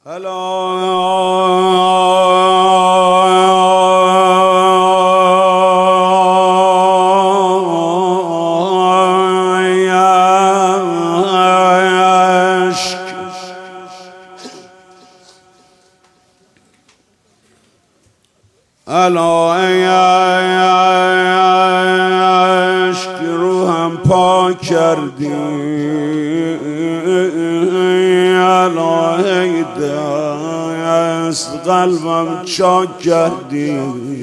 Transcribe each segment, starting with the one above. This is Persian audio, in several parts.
عشق روحم پاک کردی، الهی دست قلبم چاک کردی،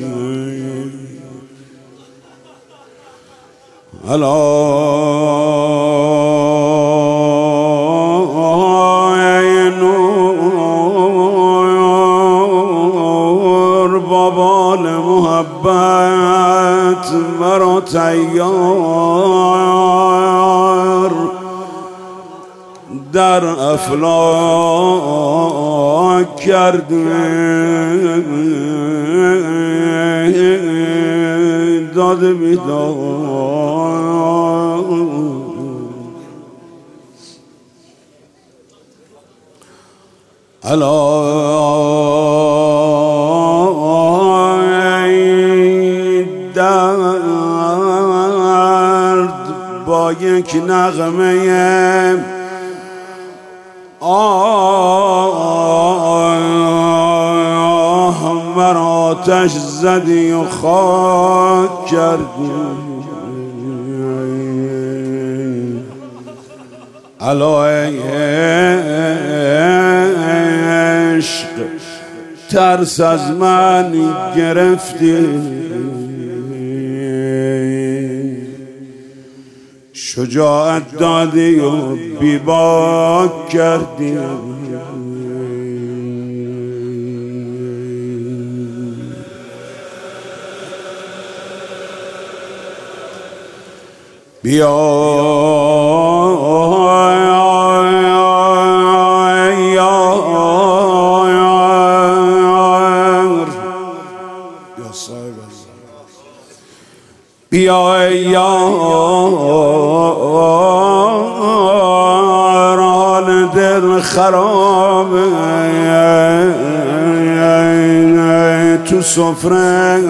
الهی نور بابال محبت مرا تیار در افلاک کردی، داد بیدار الهی درد با یک نغمه مرا آتش زدی و خاک کردی، الهی عشق ترس از من گرفتی، شجاعت دادی و بیباک کردی، بیا یار حال دل خرابه، تو سفره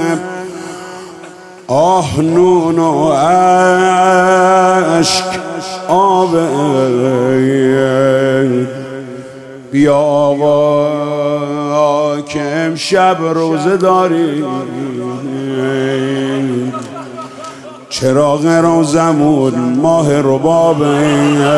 آه نون و عشق آبه، بیا آقا که امشب روزه داری، چراغ روزمون ماه ربابه،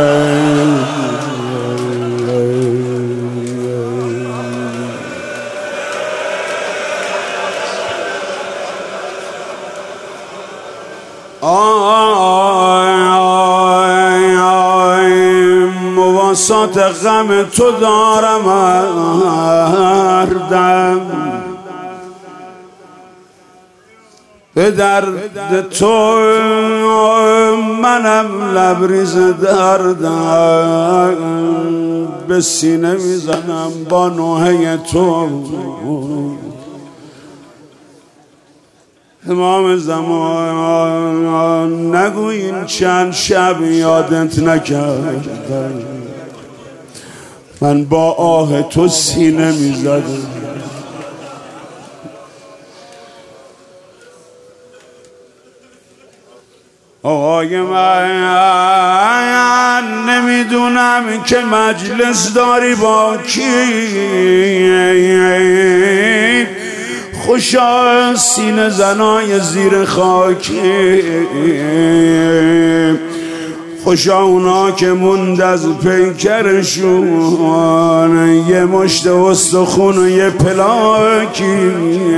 مواسات غم تو دارم هر دم، به درد تو منم لبریز دردم، به سینه میزنم با نوحه تو، امام زمان نگو این چند شب یادت نکردم، من با آه تو سینه میزدم، آقای من نمیدونم که مجلس داری با کی، خوشا سینه زنای زیر خاکی، خوشا اونا که موند از پیکرشون یه مشت استخون و یه پلاکی،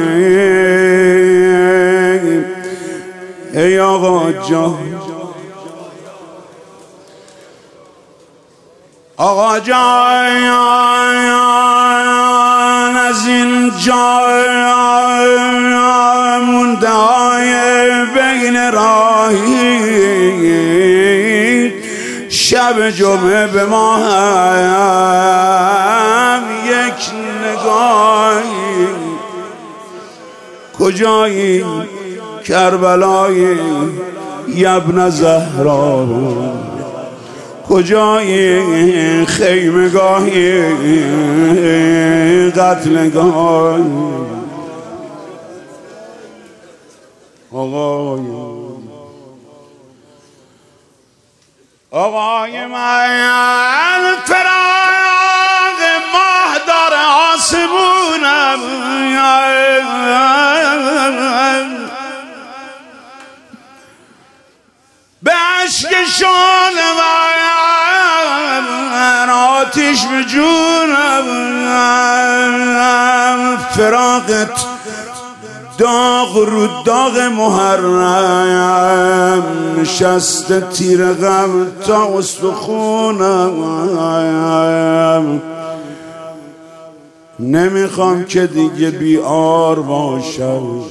ای آقا جان آقا جان از این جای مونده های بین راهی، شب جمعه به ما هم یک نگاهی، کجایی کربلای ابن زهرا، کجایی خیمگاهی قتلگاه آقای من فراق ماه داره آسمونم به عشقشان من آتیش به جونم فراقت داغ رو داغ محرم نشسته تیر غم تا استخونم نمیخوام که دیگه بیار باشم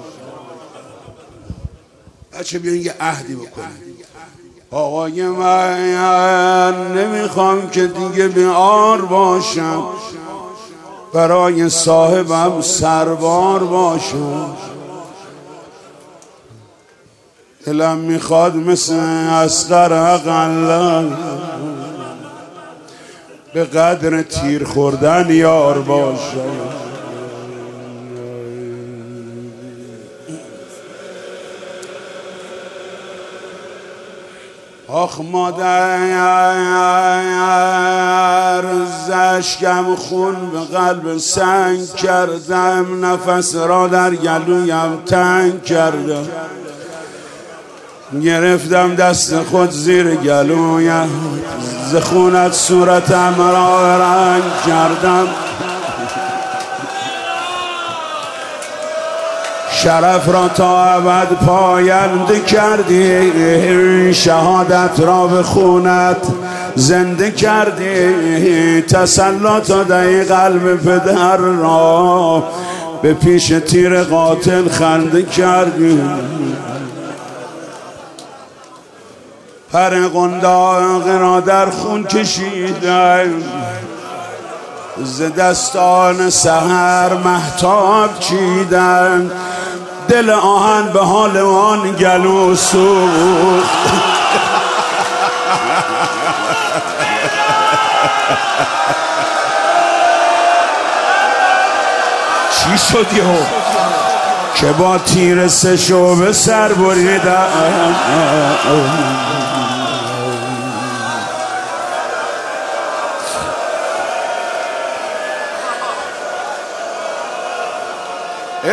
بچه بیاین یه عهدی بکنیم آقای من نمیخوام که دیگه بیار باشم برای صاحبم سربار باشم دلم میخواد مثل اصغر اقلا به قدر تیر خوردن یار باشم آخ مادر زشکم خون به قلب سنگ کردم نفس را در گلویم تنگ کردم گرفتم دست خود زیر گلویم ز خونت صورتم را رنگ کردم شرف را تا ابد پاینده کردی شهادت را به خونت زنده کردی تسلط دهی قلب پدر را به پیش تیر قاتل خنده کردی پر قنداق را در خون کشیدم ز دستان سحر مهتاب چیدن دل آهن به حال آن گلو سوخت چی شد یهو که با تیر سه شعبه سر بریدم ای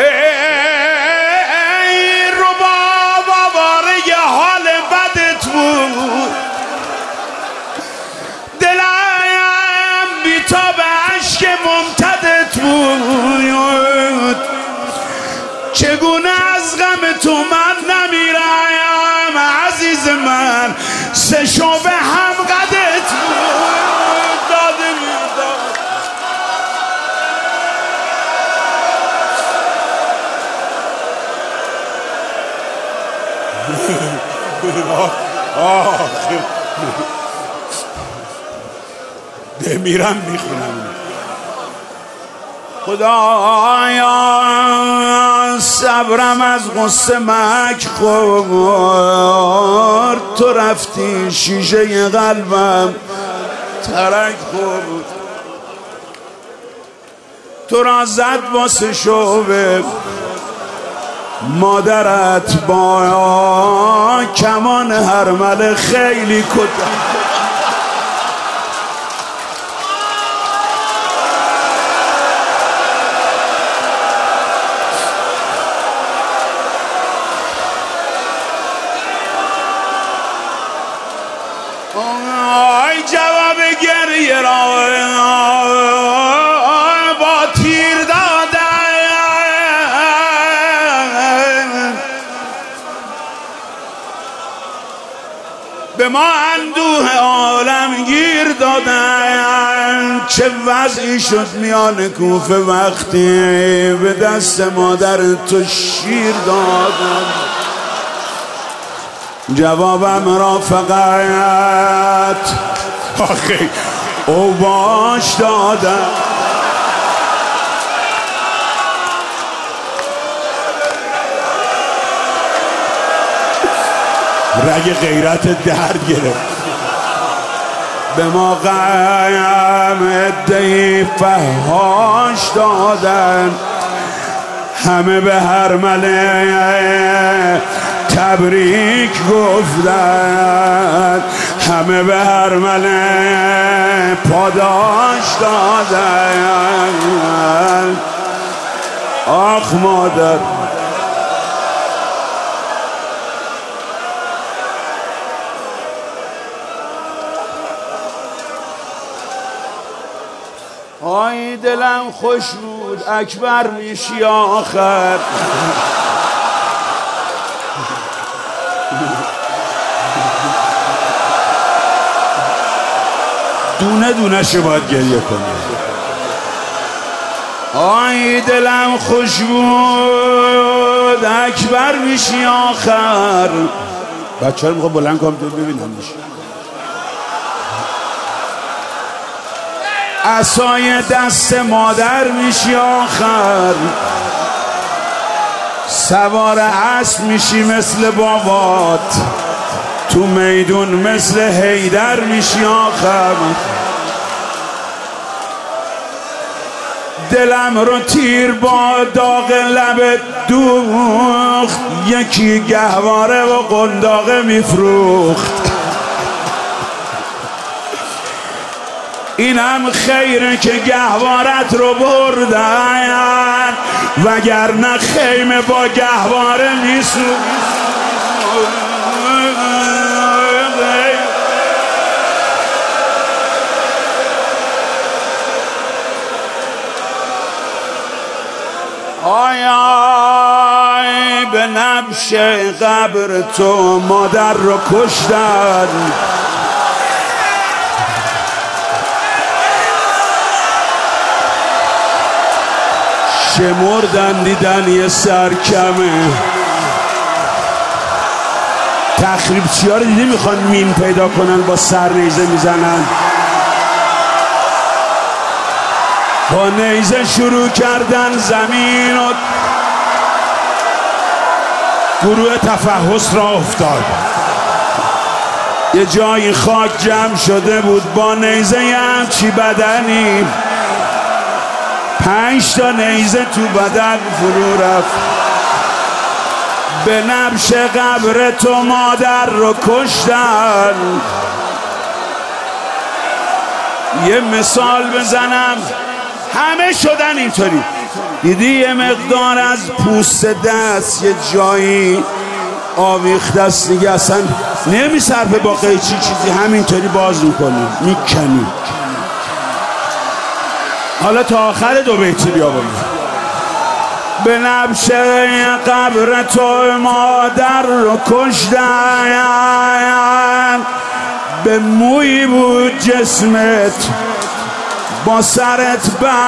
رباب آواره حال بدت بود دلم بیتاب عشق ممتدت بود چگونه از غم تو من نمیرم عزیز من سه شعبه هم قدت بود داده میداد بمیرم میخونم خدایا صبرم از غصه مک خورد تو رفتی شیشه قلبم ترک خورد تو را زد واسه شعبه مادرت با کمان هرمله خیلی کد جواب گریه را با تیر دادن به ما اندوه عالمگیر دادن چه وضعی شد میان کوفه وقتی به دست مادر تو شیر دادن جوابم را فقط آخی او باش دادم رگ غیرت درد گرفت به ما غم عده‌ای فحاش دادن، همه به هرمله تبریک گفتن، همه به هرمله پاداش دادن. آخ مادر، آی دلم خوش بود اکبر میشی آخر. دونه دونه شو باید گریه کنی. آی دلم خوش بود اکبر میشی آخر. بچه ها رو میخوام بلند کنم تو ببینمش. عصای دست مادر میشی آخر، سوار اسب میشی مثل بابات، تو میدون مثل حیدر میشی آخر. دلم رو تیر با داغ لبت دوخت، یکی گهواره و قنداقه میفروخت. اینم خیره که گهوارت رو بردن، وگرنه خیمه با گهواره میسوخت. آی آی به نبش قبر تو مادر رو کشتن، شمردن دیدن یه سر کمه. تخریبچی ها رو دیدی میخوان مین پیدا کنن با سر نیزه میزنن. با نیزه شروع کردن زمین و گروه تفحص را افتاد. یه جایی خاک جمع شده بود، با نیزه همچی بدنی 5 تا نیزه تو بدن فرو رفت. به نبش قبر تو مادر رو کشتن. یه مثال بزنم، همه شدن اینطوری. دیدی یه مقدار از پوست دست یه جایی آویخته است دیگه، اصلا نمیصرفه با قیچی چیزی، همینطوری باز میکنی میکنی. حالا تا آخر 2 بیتی بیا بریم. به نبش قبر تو مادر رو کشتن، به موی بود جسمت با سرت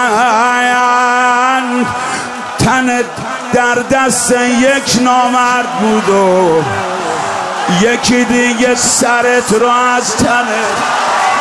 بند، تنت در دست یک نامرد بود و یکی دیگه سرت رو از تنت